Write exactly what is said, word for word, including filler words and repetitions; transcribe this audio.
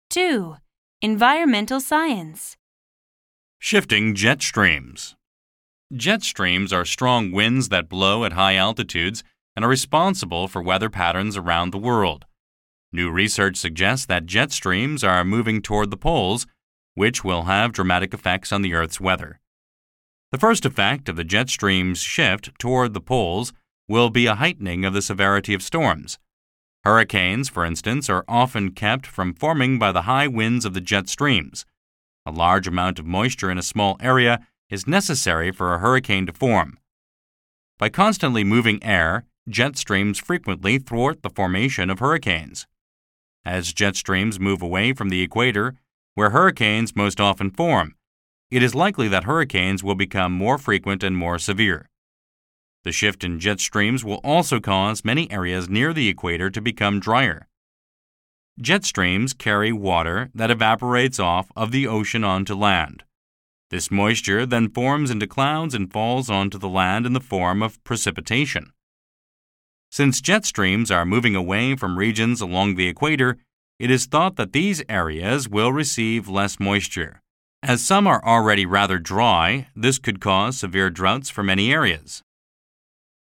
two. Environmental science. Shifting jet streams. Jet streams are strong winds that blow at high altitudes and are responsible for weather patterns around the world. New research suggests that jet streams are moving toward the poles, which will have dramatic effects on the Earth's weather. The first effect of the jet stream's shift toward the poles will be a heightening of the severity of storms. Hurricanes, for instance, are often kept from forming by the high winds of the jet streams. A large amount of moisture in a small area is necessary for a hurricane to form. By constantly moving air, jet streams frequently thwart the formation of hurricanes. As jet streams move away from the equator, where hurricanes most often form, it is likely that hurricanes will become more frequent and more severe. The shift in jet streams will also cause many areas near the equator to become drier. Jet streams carry water that evaporates off of the ocean onto land. This moisture then forms into clouds and falls onto the land in the form of precipitation. Since jet streams are moving away from regions along the equator, it is thought that these areas will receive less moisture. As some are already rather dry, this could cause severe droughts for many areas.